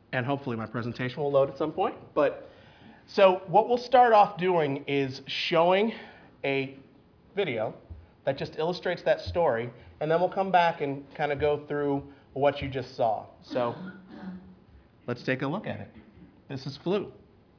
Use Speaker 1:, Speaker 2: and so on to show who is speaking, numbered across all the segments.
Speaker 1: and hopefully my presentation will load at some point. But so what we'll start off doing is showing a video that just illustrates that story, and then we'll come back and kind of go through what you just saw. So let's take a look at it. This is flu.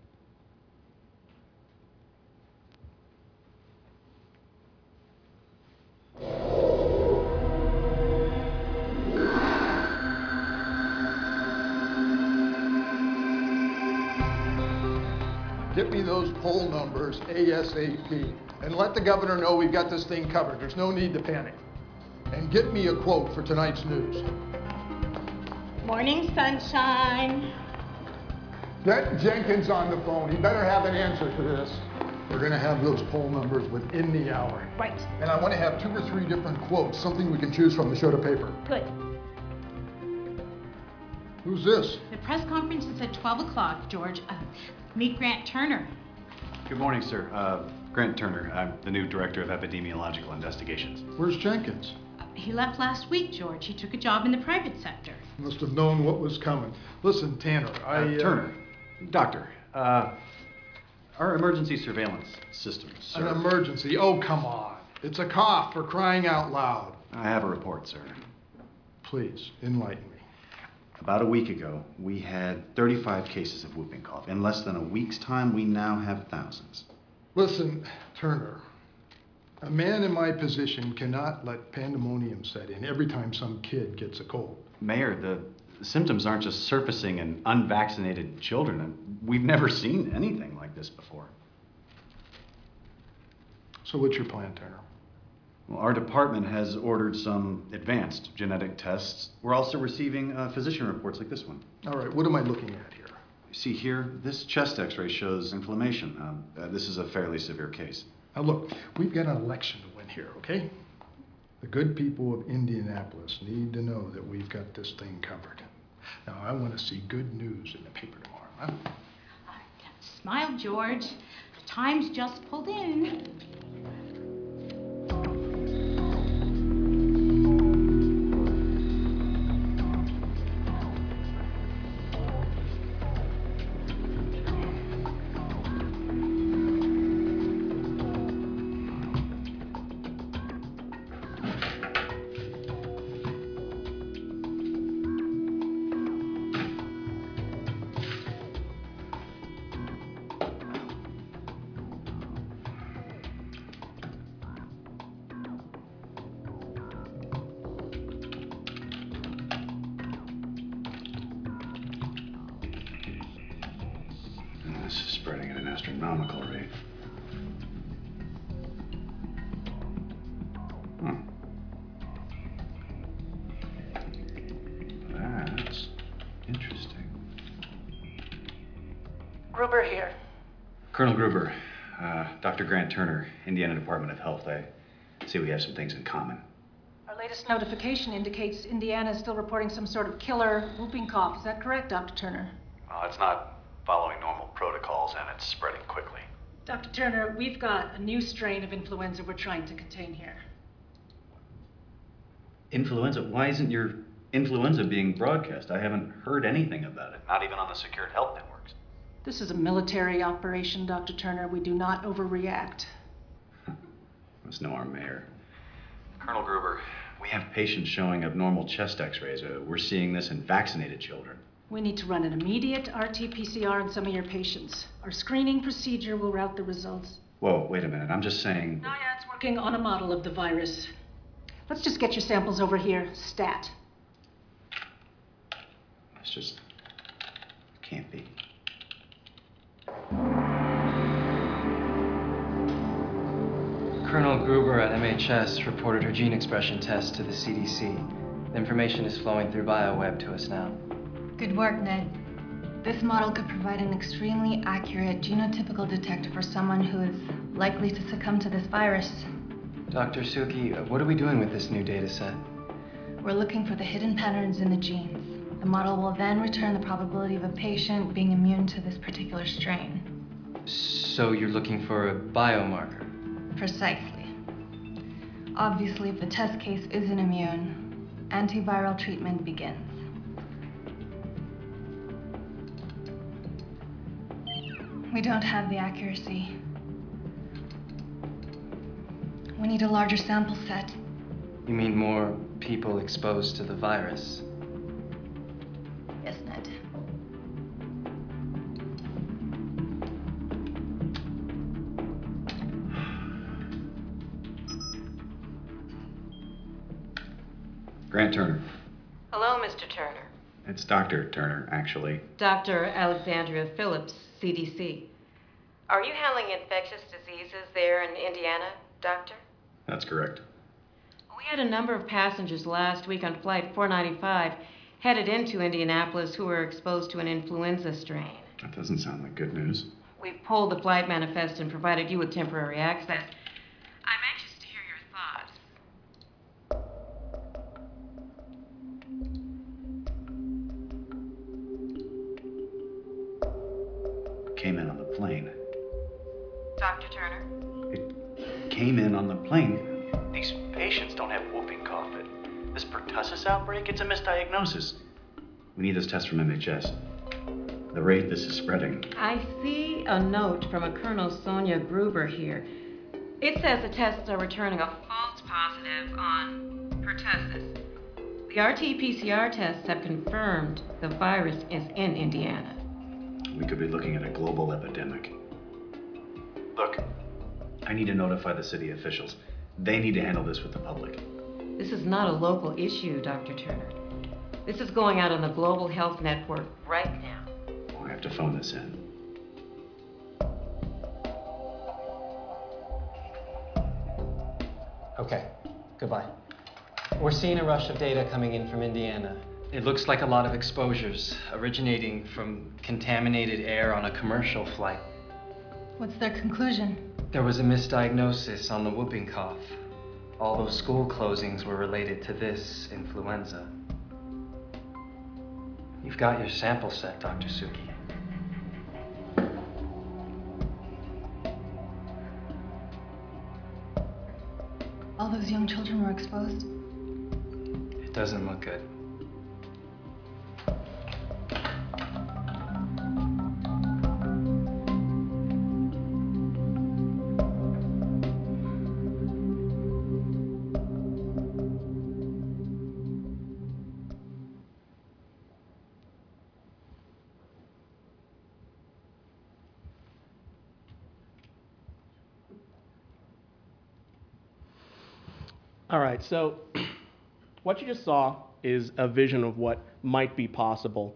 Speaker 2: Get me those poll numbers ASAP, and let the governor know we've got this thing covered. There's no need to panic. And get me a quote for tonight's news.
Speaker 3: Morning, sunshine.
Speaker 2: Get Jenkins on the phone. He better have an answer to this. We're gonna have those poll numbers within the hour.
Speaker 3: Right.
Speaker 2: And I want to have 2 or 3 different quotes, something we can choose from to show the paper.
Speaker 3: Good.
Speaker 2: Who's this?
Speaker 3: The press conference is at 12 o'clock, George. Meet Grant Turner.
Speaker 4: Good morning, sir. Grant Turner. I'm the new director of epidemiological investigations.
Speaker 2: Where's Jenkins?
Speaker 3: He left last week, George. He took a job in the private sector.
Speaker 2: Must have known what was coming. Listen, Tanner,
Speaker 4: Turner. Doctor. Our emergency surveillance system, sir.
Speaker 2: An emergency? Oh, come on. It's a cough, for crying out loud.
Speaker 4: I have a report, sir.
Speaker 2: Please, enlighten me.
Speaker 4: About a week ago, we had 35 cases of whooping cough. In less than a week's time, we now have thousands.
Speaker 2: Listen, Turner, a man in my position cannot let pandemonium set in every time some kid gets a cold.
Speaker 4: Mayor, the symptoms aren't just surfacing in unvaccinated children. And we've never seen anything like this before.
Speaker 2: So what's your plan, Turner?
Speaker 4: Well, our department has ordered some advanced genetic tests. We're also receiving physician reports like this one.
Speaker 2: All right, what am I looking at here?
Speaker 4: See here, this chest x-ray shows inflammation. This is a fairly severe case.
Speaker 2: Now look, we've got an election to win here, okay? The good people of Indianapolis need to know that we've got this thing covered. Now, I want to see good news in the paper tomorrow, huh?
Speaker 3: Smile, George. The Times just pulled in.
Speaker 4: This is spreading at an astronomical rate. That's interesting.
Speaker 5: Gruber here.
Speaker 4: Colonel Gruber, Dr. Grant Turner, Indiana Department of Health. I see we have some things in common.
Speaker 5: Our latest notification indicates Indiana is still reporting some sort of killer whooping cough. Is that correct, Dr. Turner?
Speaker 4: Well, it's not following normal protocols, and it's spreading quickly.
Speaker 5: Dr. Turner, we've got a new strain of influenza we're trying to contain here.
Speaker 4: Influenza? Why isn't your influenza being broadcast? I haven't heard anything about it, not even on the secured health networks.
Speaker 5: This is a military operation, Dr. Turner. We do not overreact.
Speaker 4: Must know our mayor. Colonel Gruber, we have patients showing abnormal chest x-rays. We're seeing this in vaccinated children.
Speaker 5: We need to run an immediate RT-PCR on some of your patients. Our screening procedure will route the results.
Speaker 4: Whoa, wait a minute. I'm just saying...
Speaker 5: NIAID's working on a model of the virus. Let's just get your samples over here, stat.
Speaker 4: It's just... can't be.
Speaker 6: Colonel Gruber at MHS reported her gene expression test to the CDC. The information is flowing through BioWeb to us now.
Speaker 7: Good work, Ned. This model could provide an extremely accurate genotypical detector for someone who is likely to succumb to this virus.
Speaker 6: Dr. Suki, what are we doing with this new data set?
Speaker 7: We're looking for the hidden patterns in the genes. The model will then return the probability of a patient being immune to this particular strain.
Speaker 6: So you're looking for a biomarker?
Speaker 7: Precisely. Obviously, if the test case isn't immune, antiviral treatment begins. We don't have the accuracy. We need a larger sample set.
Speaker 6: You mean more people exposed to the virus?
Speaker 7: Yes, Ned.
Speaker 4: Grant Turner.
Speaker 8: Hello, Mr. Turner.
Speaker 4: It's Dr. Turner, actually.
Speaker 8: Dr. Alexandria Phillips, CDC. Are you handling infectious diseases there in Indiana, Doctor?
Speaker 4: That's correct.
Speaker 8: We had a number of passengers last week on Flight 495 headed into Indianapolis who were exposed to an influenza strain.
Speaker 4: That doesn't sound like good news.
Speaker 8: We've pulled the flight manifest and provided you with temporary access. I'm anxious to hear your thoughts.
Speaker 4: Came in on the plane.
Speaker 8: Dr. Turner?
Speaker 4: It came in on the plane. These patients don't have whooping cough. This pertussis outbreak, it's a misdiagnosis. We need this test from MHS. The rate this is spreading.
Speaker 8: I see a note from a Colonel Sonia Gruber here. It says the tests are returning a false positive on pertussis. The RT-PCR tests have confirmed the virus is in Indiana.
Speaker 4: We could be looking at a global epidemic. Look, I need to notify the city officials. They need to handle this with the public.
Speaker 8: This is not a local issue, Dr. Turner. This is going out on the global health network right now.
Speaker 4: I have to phone this in.
Speaker 6: Okay, goodbye. We're seeing a rush of data coming in from Indiana. It looks like a lot of exposures originating from contaminated air on a commercial flight.
Speaker 7: What's their conclusion?
Speaker 6: There was a misdiagnosis on the whooping cough. All those school closings were related to this influenza. You've got your sample set, Dr. Suki.
Speaker 7: All those young children were exposed?
Speaker 6: It doesn't look good.
Speaker 1: All right, so what you just saw is a vision of what might be possible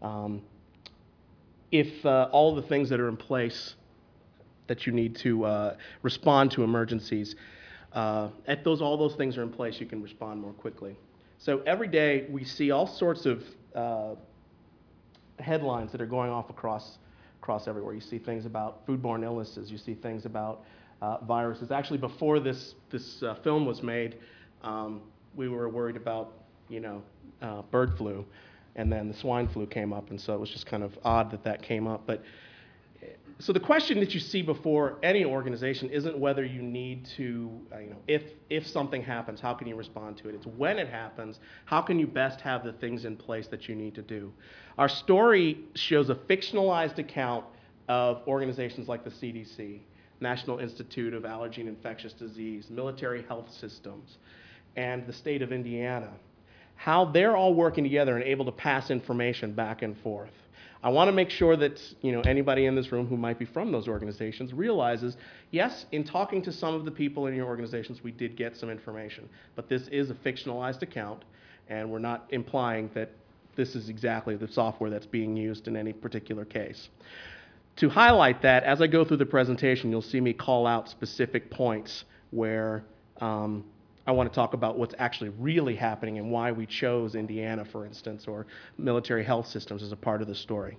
Speaker 1: if all the things that are in place that you need to respond to emergencies, all those things are in place, you can respond more quickly. So every day we see all sorts of headlines that are going off across everywhere. You see things about foodborne illnesses. You see things about viruses. Actually, before this film was made, we were worried about bird flu, and then the swine flu came up, and so it was just kind of odd that came up. But so the question that you see before any organization isn't whether you need to, if something happens, how can you respond to it? It's when it happens, how can you best have the things in place that you need to do? Our story shows a fictionalized account of organizations like the CDC, National Institute of Allergy and Infectious Disease, military health systems, and the state of Indiana, how they're all working together and able to pass information back and forth. I want to make sure that anybody in this room who might be from those organizations realizes, yes, in talking to some of the people in your organizations, we did get some information, but this is a fictionalized account, and we're not implying that this is exactly the software that's being used in any particular case. To highlight that, as I go through the presentation, you'll see me call out specific points where I want to talk about what's actually really happening and why we chose Indiana, for instance, or military health systems as a part of the story.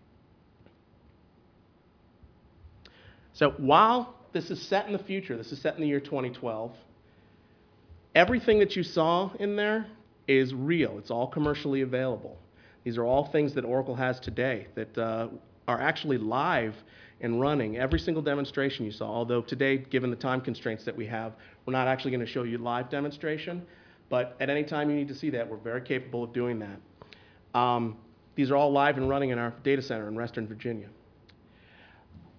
Speaker 1: So while this is set in the future, this is set in the year 2012, everything that you saw in there is real. It's all commercially available. These are all things that Oracle has today that are actually live and running. Every single demonstration you saw, although today, given the time constraints that we have, we're not actually going to show you live demonstration, but at any time you need to see that, we're very capable of doing that. These are all live and running in our data center in Western Virginia.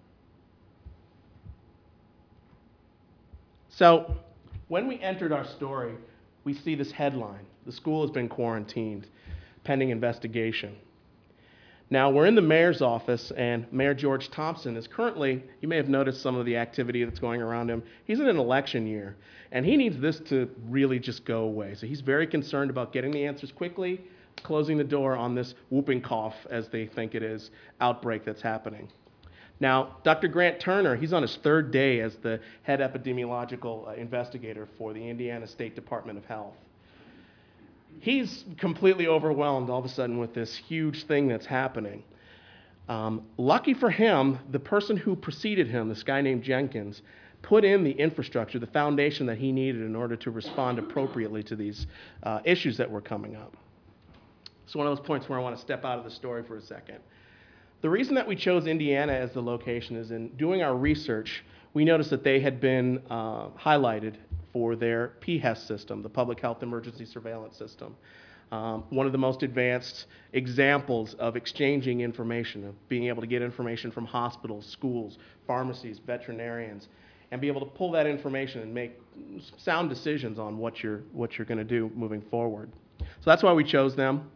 Speaker 1: So when we entered our story, we see this headline: "The school has been quarantined, pending investigation." Now, we're in the mayor's office, and Mayor George Thompson is currently, you may have noticed some of the activity that's going around him. He's in an election year, and he needs this to really just go away. So he's very concerned about getting the answers quickly, closing the door on this whooping cough, as they think it is, outbreak that's happening. Now, Dr. Grant Turner, he's on his third day as the head epidemiological investigator for the Indiana State Department of Health. He's completely overwhelmed all of a sudden with this huge thing that's happening. Lucky for him, the person who preceded him, this guy named Jenkins, put in the infrastructure, the foundation that he needed in order to respond appropriately to these issues that were coming up. It's one of those points where I want to step out of the story for a second. The reason that we chose Indiana as the location is in doing our research, we noticed that they had been highlighted for their PHES system, the Public Health Emergency Surveillance System. One of the most advanced examples of exchanging information, of being able to get information from hospitals, schools, pharmacies, veterinarians, and be able to pull that information and make sound decisions on what you're going to do moving forward. So that's why we chose them.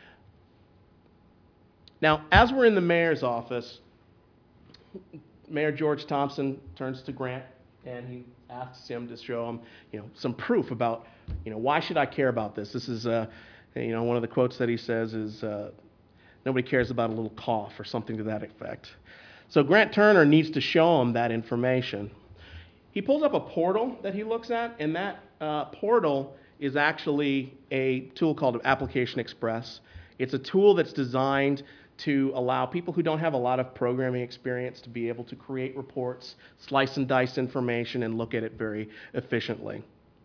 Speaker 1: Now, as we're in the mayor's office, Mayor George Thompson turns to Grant and he asks him to show him, some proof about, why should I care about this? This is, one of the quotes that he says is, nobody cares about a little cough or something to that effect. So Grant Turner needs to show him that information. He pulls up a portal that he looks at, and that portal is actually a tool called Application Express. It's a tool that's designed to allow people who don't have a lot of programming experience to be able to create reports, slice and dice information, and look at it very efficiently.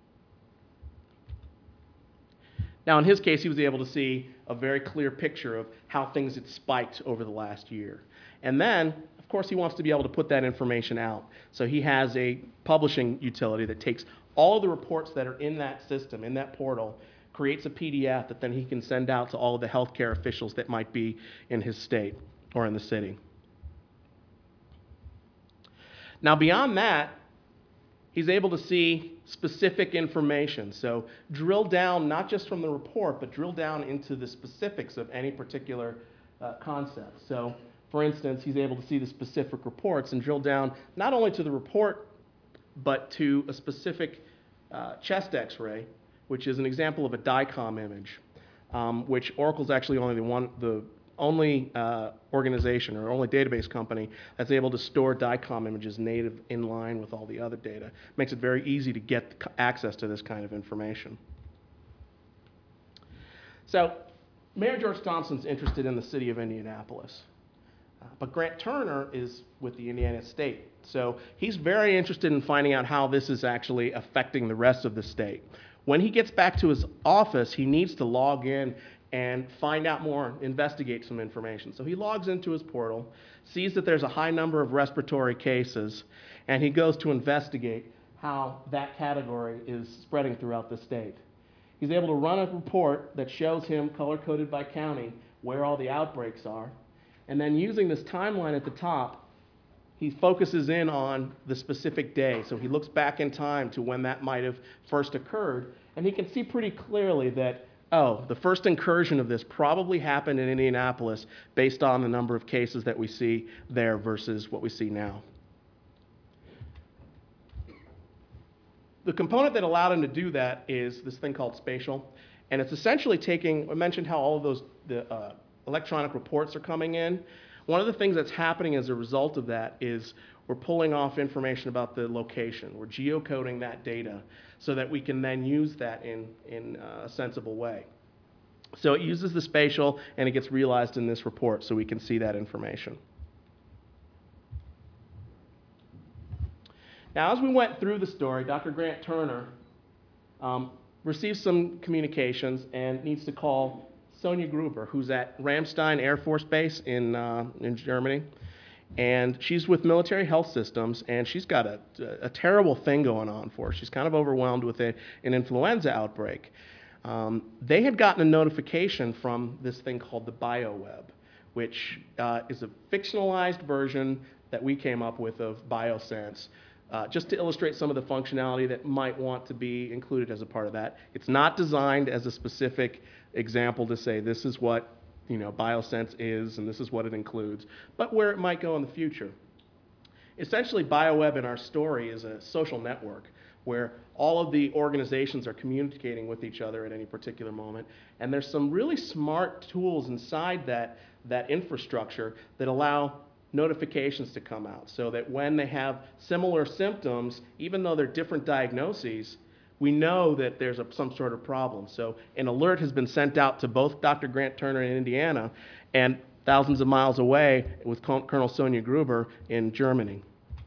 Speaker 1: Now, in his case, he was able to see a very clear picture of how things had spiked over the last year. And then, of course, he wants to be able to put that information out. So he has a publishing utility that takes all of the reports that are in that system, in that portal, creates a PDF that then he can send out to all of the healthcare officials that might be in his state or in the city. Now, beyond that, he's able to see specific information. So drill down, not just from the report, but drill down into the specifics of any particular concept. So, for instance, he's able to see the specific reports and drill down not only to the report, but to a specific chest x-ray, which is an example of a DICOM image, which Oracle's actually the only organization or only database company that's able to store DICOM images native in line with all the other data. Makes it very easy to get access to this kind of information. So Mayor George Thompson's interested in the city of Indianapolis, but Grant Turner is with the Indiana State. So he's very interested in finding out how this is actually affecting the rest of the state. When he gets back to his office, he needs to log in and find out more, investigate some information. So he logs into his portal, sees that there's a high number of respiratory cases, and he goes to investigate how that category is spreading throughout the state. He's able to run a report that shows him, color-coded by county, where all the outbreaks are. And then using this timeline at the top, he focuses in on the specific day. So he looks back in time to when that might have first occurred, and he can see pretty clearly that, the first incursion of this probably happened in Indianapolis based on the number of cases that we see there versus what we see now. The component that allowed him to do that is this thing called spatial, and it's essentially taking, I mentioned how all of those electronic reports are coming in. One of the things that's happening as a result of that is we're pulling off information about the location. We're geocoding that data so that we can then use that in a sensible way. So it uses the spatial, and it gets realized in this report so we can see that information. Now, as we went through the story, Dr. Grant Turner receives some communications and needs to call Sonia Gruber, who's at Ramstein Air Force Base in Germany. And she's with Military Health Systems, and she's got a terrible thing going on for her. She's kind of overwhelmed with an influenza outbreak. They had gotten a notification from this thing called the BioWeb, which is a fictionalized version that we came up with of BioSense, just to illustrate some of the functionality that might want to be included as a part of that. It's not designed as a specific example to say this is what BioSense is and this is what it includes, but where it might go in the future. Essentially, BioWeb in our story is a social network where all of the organizations are communicating with each other at any particular moment, and there's some really smart tools inside that infrastructure that allow notifications to come out so that when they have similar symptoms, even though they're different diagnoses, we know that there's some sort of problem. So an alert has been sent out to both Dr. Grant Turner in Indiana and thousands of miles away with Colonel Sonia Gruber in Germany.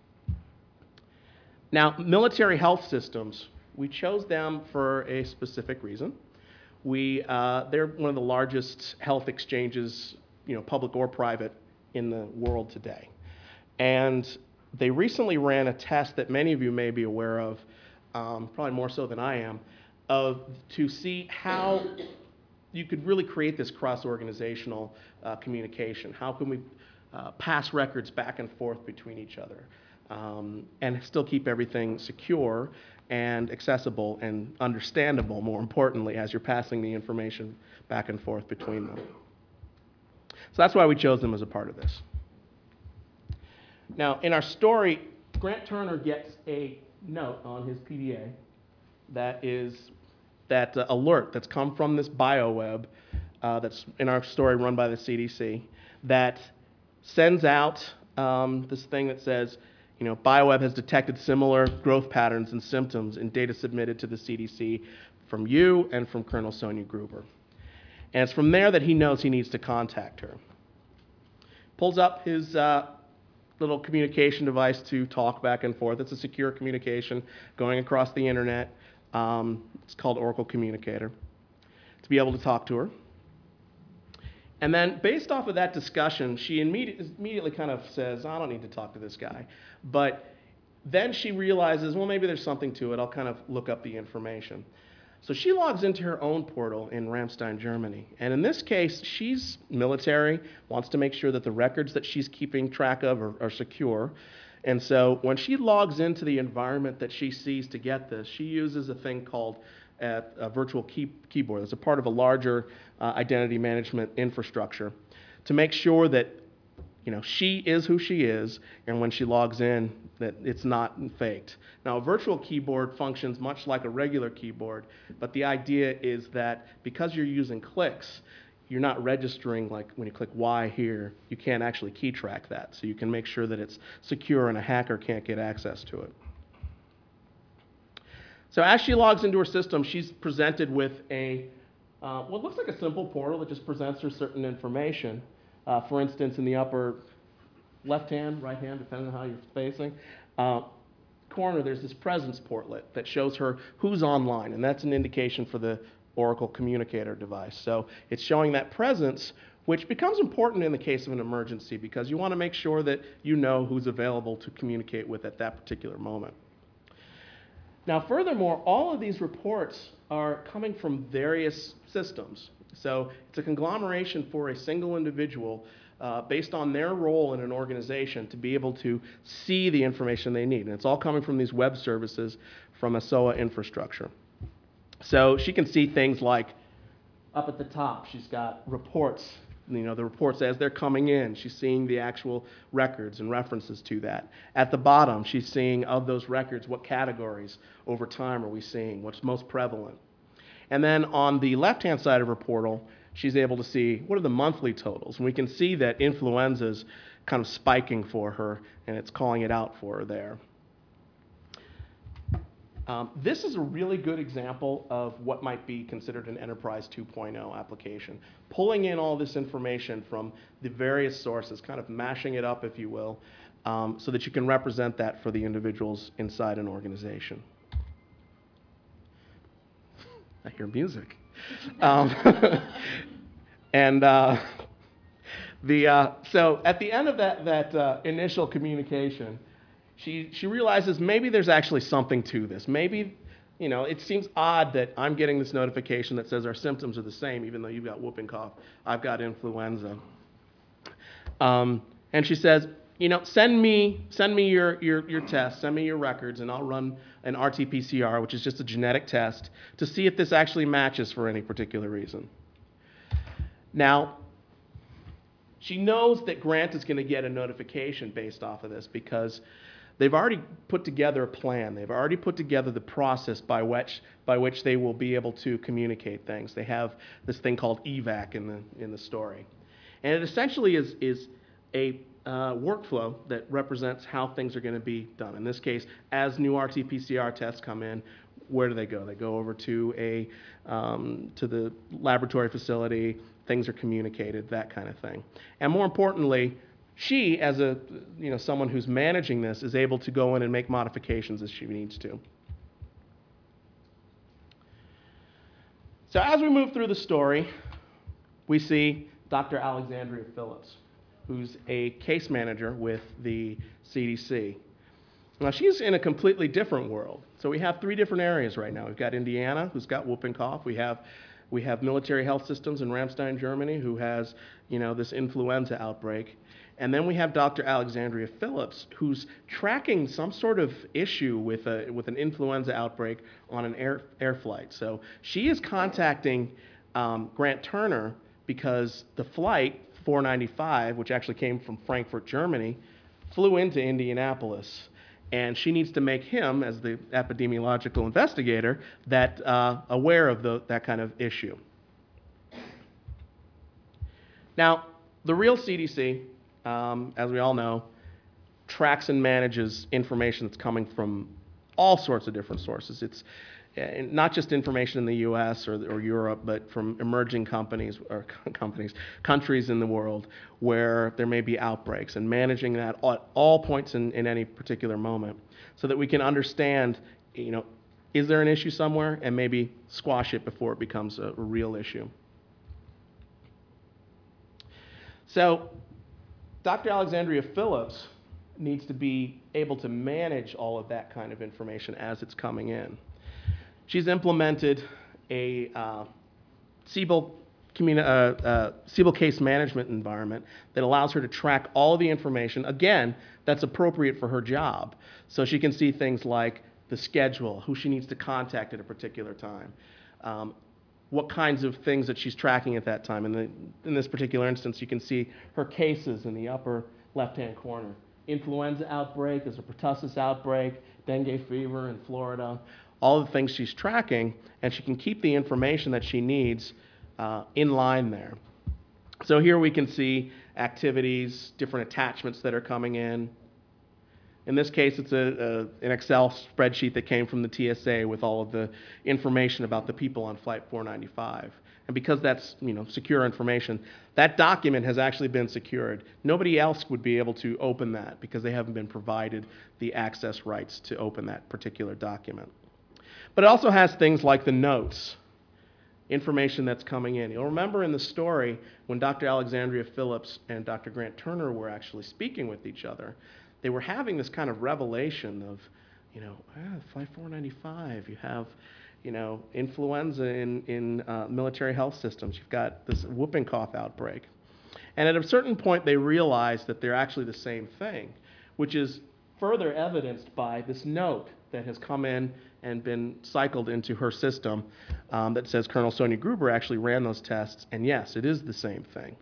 Speaker 1: Now, military health systems, we chose them for a specific reason. They're one of the largest health exchanges, public or private, in the world today. And they recently ran a test that many of you may be aware of, probably more so than I am, to see how you could really create this cross-organizational communication. How can we pass records back and forth between each other and still keep everything secure and accessible and understandable, more importantly, as you're passing the information back and forth between them. So that's why we chose them as a part of this. Now, in our story, Grant Turner gets a note on his PDA that is that alert that's come from this BioWeb that's in our story run by the CDC that sends out this thing that says, BioWeb has detected similar growth patterns and symptoms in data submitted to the CDC from you and from Colonel Sonia Gruber. And it's from there that he knows he needs to contact her. Pulls up his little communication device to talk back and forth. It's a secure communication going across the internet. It's called Oracle Communicator, to be able to talk to her. And then based off of that discussion, she immediately kind of says, I don't need to talk to this guy. But then she realizes, well, maybe there's something to it. I'll kind of look up the information. So she logs into her own portal in Ramstein, Germany. And in this case, she's military, wants to make sure that the records that she's keeping track of are secure. And so when she logs into the environment that she sees to get this, she uses a thing called a virtual keyboard. It's a part of a larger identity management infrastructure to make sure that she is who she is, and when she logs in, that it's not faked. Now, a virtual keyboard functions much like a regular keyboard, but the idea is that because you're using clicks, you're not registering, like when you click Y here, you can't actually key track that. So you can make sure that it's secure and a hacker can't get access to it. So as she logs into her system, she's presented with what looks like a simple portal that just presents her certain information. For instance, in the upper left hand, right hand, depending on how you're facing, corner, there's this presence portlet that shows her who's online, and that's an indication for the Oracle Communicator device. So it's showing that presence, which becomes important in the case of an emergency because you want to make sure that you know who's available to communicate with at that particular moment. Now, furthermore, all of these reports are coming from various systems. So it's a conglomeration for a single individual based on their role in an organization to be able to see the information they need. And it's all coming from these web services from a SOA infrastructure. So she can see things like up at the top, she's got reports, the reports as they're coming in. She's seeing the actual records and references to that. At the bottom, she's seeing of those records, what categories over time are we seeing, what's most prevalent. And then on the left-hand side of her portal, she's able to see what are the monthly totals. And we can see that influenza's kind of spiking for her, and it's calling it out for her there. This is a really good example of what might be considered an Enterprise 2.0 application. Pulling in all this information from the various sources, kind of mashing it up, if you will, so that you can represent that for the individuals inside an organization. I hear music. So at the end of that initial communication, she realizes maybe there's actually something to this. Maybe, it seems odd that I'm getting this notification that says our symptoms are the same, even though you've got whooping cough, I've got influenza. And she says, send me your test, send me your records, and I'll run an RT-PCR, which is just a genetic test, to see if this actually matches for any particular reason. Now, she knows that Grant is going to get a notification based off of this because they've already put together a plan. They've already put together the process by which they will be able to communicate things. They have this thing called EVAC in the story. And it essentially is a workflow that represents how things are going to be done. In this case, as new RT-PCR tests come in, where do they go? They go over to the laboratory facility. Things are communicated, that kind of thing. And more importantly, she, as someone who's managing this, is able to go in and make modifications as she needs to. So as we move through the story, we see Dr. Alexandria Phillips, who's a case manager with the CDC. Now, she's in a completely different world. So we have 3 different areas right now. We've got Indiana, who's got whooping cough. We have military health systems in Ramstein, Germany, who has, this influenza outbreak. And then we have Dr. Alexandria Phillips, who's tracking some sort of issue with an influenza outbreak on an air flight. So she is contacting Grant Turner because the flight 495, which actually came from Frankfurt, Germany, flew into Indianapolis. And she needs to make him, as the epidemiological investigator, aware of that kind of issue. Now, the real CDC, as we all know, tracks and manages information that's coming from all sorts of different sources. It's not just information in the U.S. or Europe, but from emerging countries in the world where there may be outbreaks, and managing that at all points in any particular moment so that we can understand, is there an issue somewhere, and maybe squash it before it becomes a real issue. So Dr. Alexandria Phillips needs to be able to manage all of that kind of information as it's coming in. She's implemented a Siebel case management environment that allows her to track all the information, again, that's appropriate for her job. So she can see things like the schedule, who she needs to contact at a particular time, what kinds of things that she's tracking at that time. In this particular instance, you can see her cases in the upper left-hand corner. Influenza outbreak, there's a pertussis outbreak, dengue fever in Florida, all the things she's tracking, and she can keep the information that she needs in line there. So here we can see activities, different attachments that are coming in. In this case, it's an Excel spreadsheet that came from the TSA with all of the information about the people on Flight 495. And because that's secure information, that document has actually been secured. Nobody else would be able to open that because they haven't been provided the access rights to open that particular document. But it also has things like the notes, information that's coming in. You'll remember in the story when Dr. Alexandria Phillips and Dr. Grant Turner were actually speaking with each other, they were having this kind of revelation of, Flight 495, you have, influenza in military health systems. You've got this whooping cough outbreak. And at a certain point, they realized that they're actually the same thing, which is further evidenced by this note that has come in and been cycled into her system that says Colonel Sonia Gruber actually ran those tests, and yes, it is the same thing.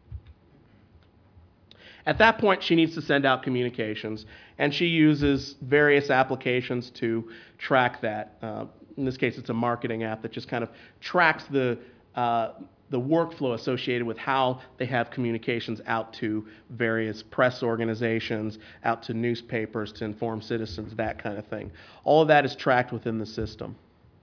Speaker 1: At that point, she needs to send out communications, and she uses various applications to track that. In this case, it's a marketing app that just kind of tracks the workflow associated with how they have communications out to various press organizations, out to newspapers to inform citizens, that kind of thing. All of that is tracked within the system.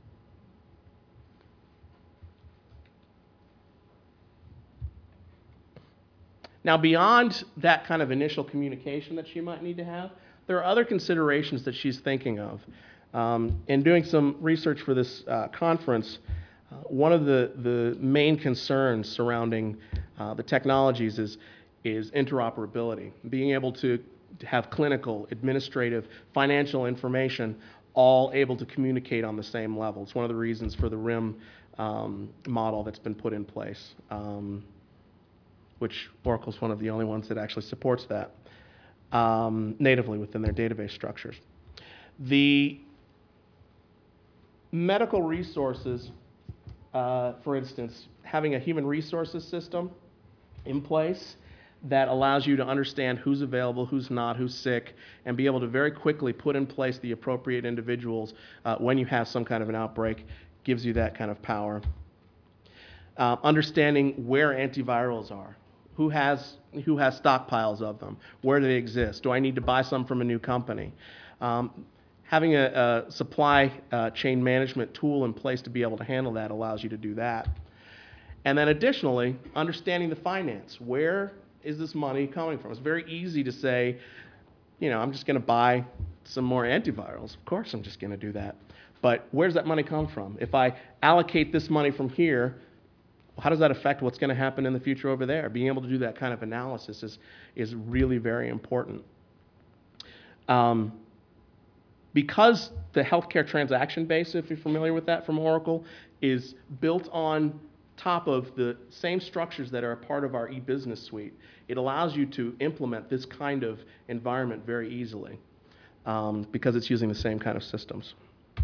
Speaker 1: Now, beyond that kind of initial communication that she might need to have, there are other considerations that she's thinking of. In doing some research for this conference, one of the main concerns surrounding the technologies is interoperability, being able to have clinical, administrative, financial information all able to communicate on the same level. It's one of the reasons for the RIM model that's been put in place, which Oracle's one of the only ones that actually supports that. natively within their database structures. The medical resources, for instance, having a human resources system in place that allows you to understand who's available, who's not, who's sick, and be able to very quickly put in place the appropriate individuals when you have some kind of an outbreak gives you that kind of power. Understanding where antivirals are, who has stockpiles of them, where do they exist, do I need to buy some from a new company? Having a supply chain management tool in place to be able to handle that allows you to do that. And then additionally, understanding the finance. Where is this money coming from? It's very easy to say, you know, I'm just going to buy some more antivirals. Of course I'm just going to do that. But where's that money come from? If I allocate this money from here, how does that affect what's going to happen in the future over there? Being able to do that kind of analysis is really very important. Because the healthcare transaction base, if you're familiar with that from Oracle, is built on top of the same structures that are a part of our e-business suite, it allows you to implement this kind of environment very easily because it's using the same kind of systems.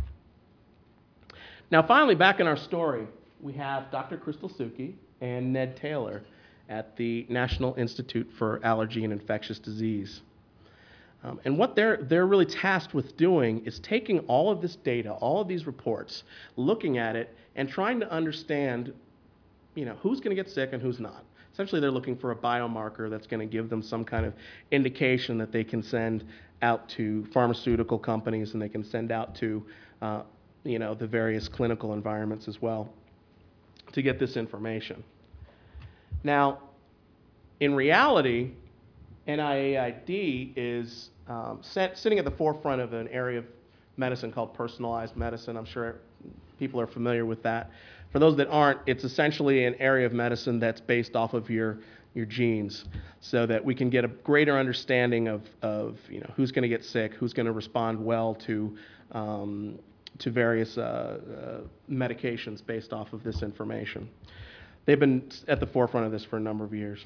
Speaker 1: Now finally, back in our story, we have Dr. Crystal Suki and Ned Taylor at the National Institute for Allergy and Infectious Disease. And what they're really tasked with doing is taking all of this data, all of these reports, looking at it, and trying to understand, you know, who's going to get sick and who's not. Essentially, they're looking for a biomarker that's going to give them some kind of indication that they can send out to pharmaceutical companies, and they can send out to, you know, the various clinical environments as well to get this information. Now, in reality, NIAID is sitting at the forefront of an area of medicine called personalized medicine. I'm sure people are familiar with that. For those that aren't, it's essentially an area of medicine that's based off of your genes, so that we can get a greater understanding of you know, who's going to get sick, who's going to respond well to various medications based off of this information. They've been at the forefront of this for a number of years.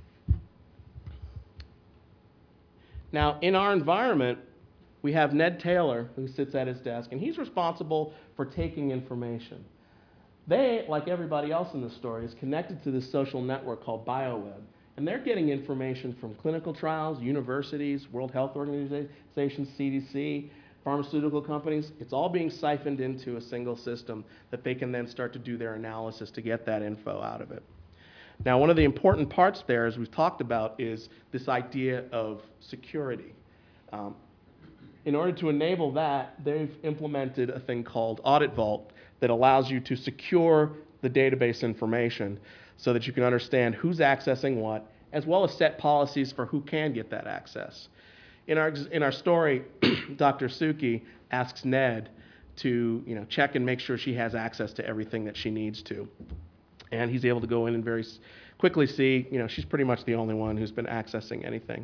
Speaker 1: Now, in our environment, we have Ned Taylor, who sits at his desk, and he's responsible for taking information. They, like everybody else in the story, is connected to this social network called BioWeb, and they're getting information from clinical trials, universities, World Health Organization, CDC, pharmaceutical companies. It's all being siphoned into a single system that they can then start to do their analysis to get that info out of it. Now, one of the important parts there, as we've talked about, is this idea of security. In order to enable that, they've implemented a thing called Audit Vault that allows you to secure the database information so that you can understand who's accessing what, as well as set policies for who can get that access. In our story, Dr. Suki asks Ned to, you know, check and make sure she has access to everything that she needs to. And he's able to go in and very quickly see, you know, she's pretty much the only one who's been accessing anything.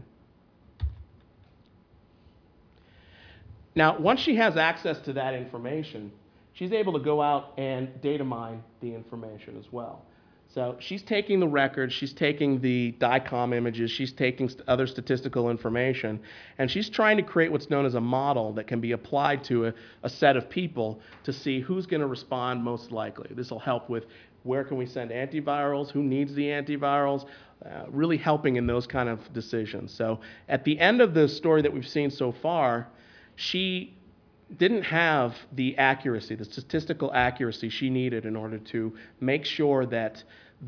Speaker 1: Now, once she has access to that information, she's able to go out and data mine the information as well. So she's taking the records, she's taking the DICOM images, she's taking other statistical information, and she's trying to create what's known as a model that can be applied to a set of people to see who's going to respond most likely. This will help with where can we send antivirals, who needs the antivirals, really helping in those kind of decisions. So at the end of the story that we've seen so far, she didn't have the accuracy, the statistical accuracy she needed in order to make sure that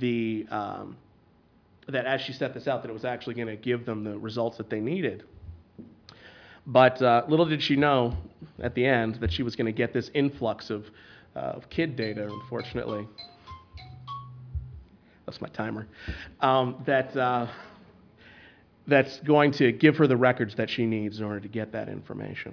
Speaker 1: that as she set this out, that it was actually going to give them the results that they needed. But little did she know at the end that she was going to get this influx of kid data, unfortunately. That's my timer. That's going to give her the records that she needs in order to get that information.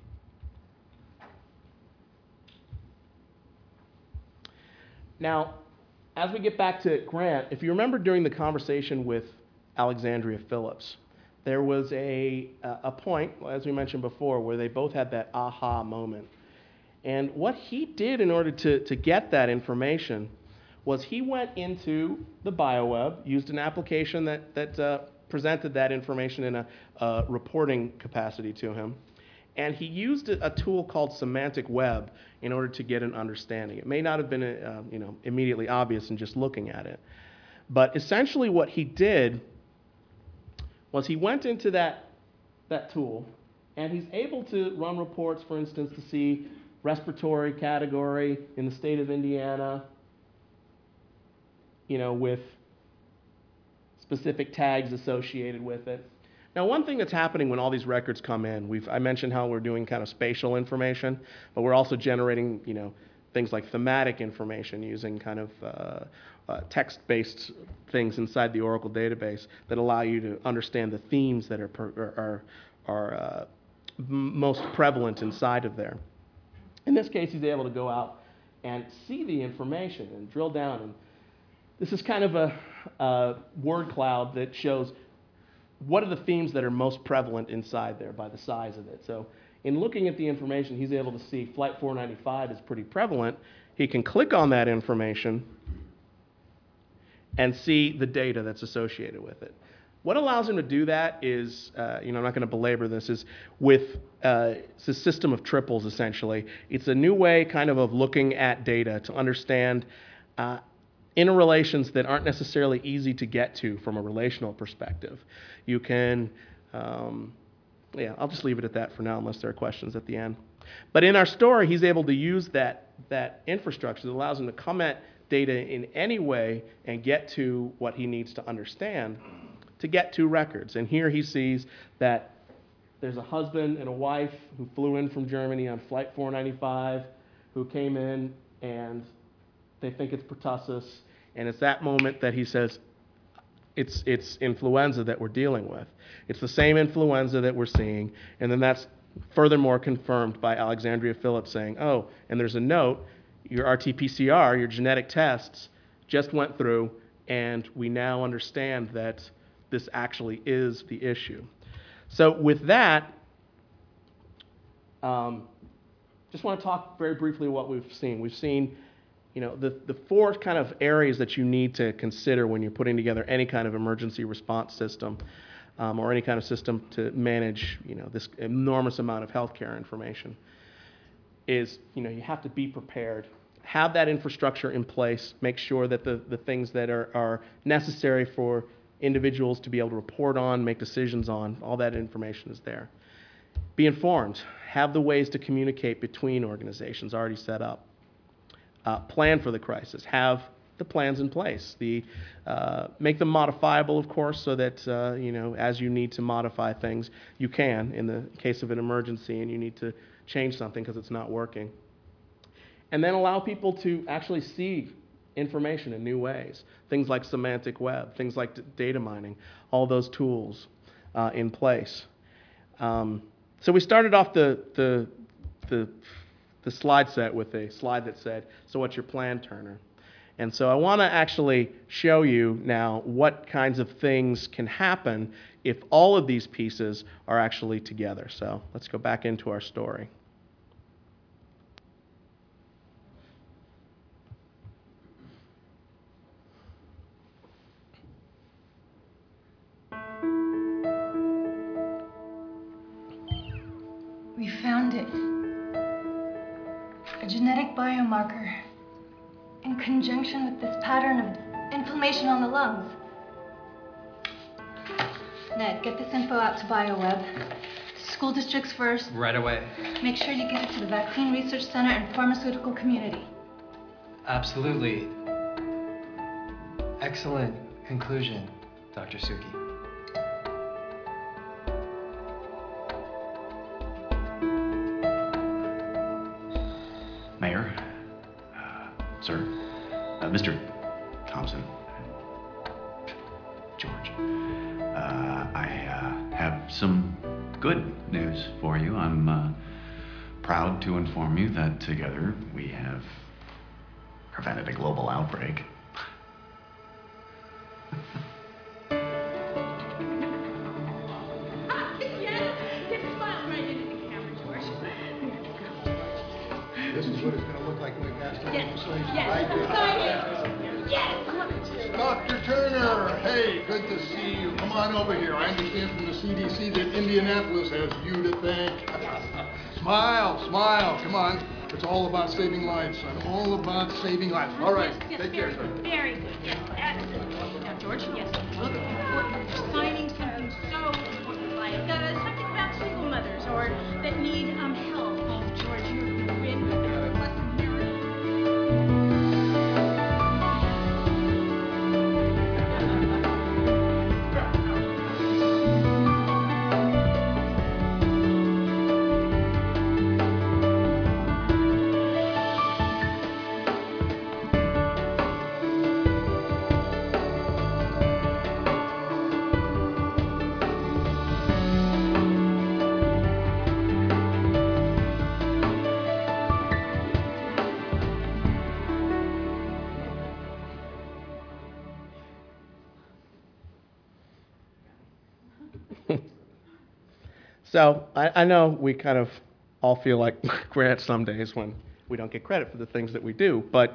Speaker 1: Now, as we get back to Grant, if you remember during the conversation with Alexandria Phillips, there was a point, as we mentioned before, where they both had that aha moment. And what he did in order to get that information was he went into the BioWeb, used an application that presented that information in a reporting capacity to him. And he used a tool called semantic web in order to get an understanding. It may not have been immediately obvious in just looking at it. But essentially what he did was he went into that tool, and he's able to run reports, for instance, to see respiratory category in the state of Indiana, with specific tags associated with it. Now, one thing that's happening when all these records come in, I mentioned how we're doing kind of spatial information, but we're also generating, things like thematic information using kind of text-based things inside the Oracle database that allow you to understand the themes that are most prevalent inside of there. In this case, he's able to go out and see the information and drill down. And this is kind of a word cloud that shows what are the themes that are most prevalent inside there by the size of it. So in looking at the information, he's able to see Flight 495 is pretty prevalent. He can click on that information and see the data that's associated with it. What allows him to do that is, I'm not going to belabor this, is with it's a system of triples, essentially. It's a new way kind of looking at data to understand interrelations that aren't necessarily easy to get to from a relational perspective. You can, I'll just leave it at that for now unless there are questions at the end. But in our story, he's able to use that infrastructure that allows him to come at data in any way and get to what he needs to understand to get to records. And here he sees that there's a husband and a wife who flew in from Germany on Flight 495 who came in and they think it's pertussis, and it's that moment that he says, it's influenza that we're dealing with. It's the same influenza that we're seeing, and then that's furthermore confirmed by Alexandria Phillips saying, oh, and there's a note, your RT-PCR, your genetic tests, just went through, and we now understand that this actually is the issue. So with that, just want to talk very briefly what we've seen. We've seen the four kind of areas that you need to consider when you're putting together any kind of emergency response system or any kind of system to manage this enormous amount of healthcare information is you have to be prepared, have that infrastructure in place, make sure that the things that are necessary for individuals to be able to report on, make decisions on, all that information is there. Be informed, have the ways to communicate between organizations already set up. Plan for the crisis, have the plans in place. Make them modifiable, of course, so that as you need to modify things, you can in the case of an emergency and you need to change something because it's not working. And then allow people to actually see information in new ways. Things like semantic web, things like data mining, all those tools in place. So we started off the slide set with a slide that said, so what's your plan, Turner? And so I want to actually show you now what kinds of things can happen if all of these pieces are actually together. So let's go back into our story.
Speaker 7: We found it. A genetic biomarker in conjunction with this pattern of inflammation on the lungs. Ned, get this info out to BioWeb. School districts first.
Speaker 6: Right away.
Speaker 7: Make sure you get it to the Vaccine Research Center and pharmaceutical community.
Speaker 6: Absolutely. Excellent conclusion, Dr. Suki.
Speaker 4: Mayor, sir, Mr. Thompson, George, I have some good news for you. I'm proud to inform you that together we have prevented a global outbreak.
Speaker 2: This is what it's going to look like when we pass the legislation.
Speaker 3: Yes,
Speaker 2: right?
Speaker 3: yes.
Speaker 2: Dr. Turner, hey, good to see you. Come on over here. I understand from the CDC that Indianapolis has you to thank. Smile, smile, come on. It's all about saving lives, son. All about saving lives. All right,
Speaker 3: Yes,
Speaker 2: take care, sir.
Speaker 3: very good. Yes, absolutely. Now, George, yes, look important. Signing something so important, like something about single mothers or that need help. Oh, George, you're really a blessing here.
Speaker 1: So I know we kind of all feel like Grant some days when we don't get credit for the things that we do. But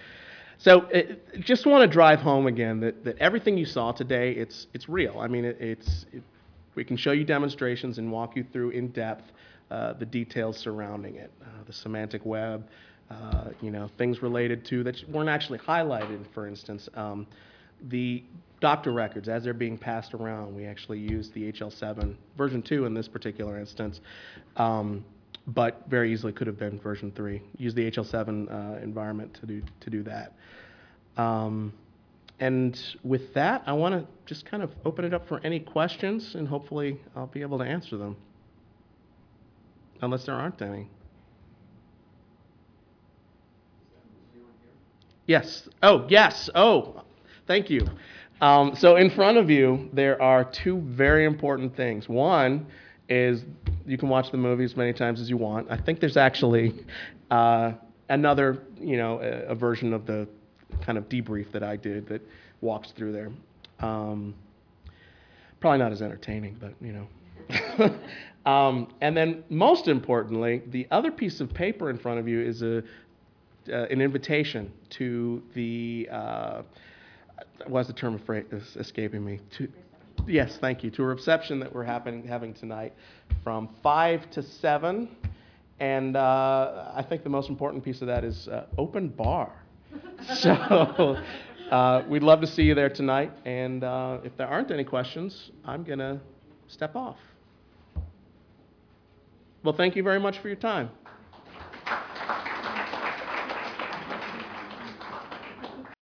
Speaker 1: just want to drive home again that everything you saw today, it's real. I mean, we can show you demonstrations and walk you through in depth the details surrounding it, the semantic web, things related to that weren't actually highlighted. For instance, the doctor records, as they're being passed around, we actually use the HL7 version 2 in this particular instance, but very easily could have been version 3. Use the HL7 environment to do that. And with that, I want to just kind of open it up for any questions, and hopefully I'll be able to answer them, unless there aren't any. Yes. Oh, yes. Oh, thank you. So in front of you, there are two very important things. One is you can watch the movie as many times as you want. I think there's actually another, a version of the kind of debrief that I did that walks through there. Probably not as entertaining, but and then most importantly, the other piece of paper in front of you is an invitation to the what's the term escaping me? Yes, thank you. To a reception that we're having tonight from 5 to 7. And I think the most important piece of that is open bar. So we'd love to see you there tonight. And if there aren't any questions, I'm going to step off. Well, thank you very much for your time.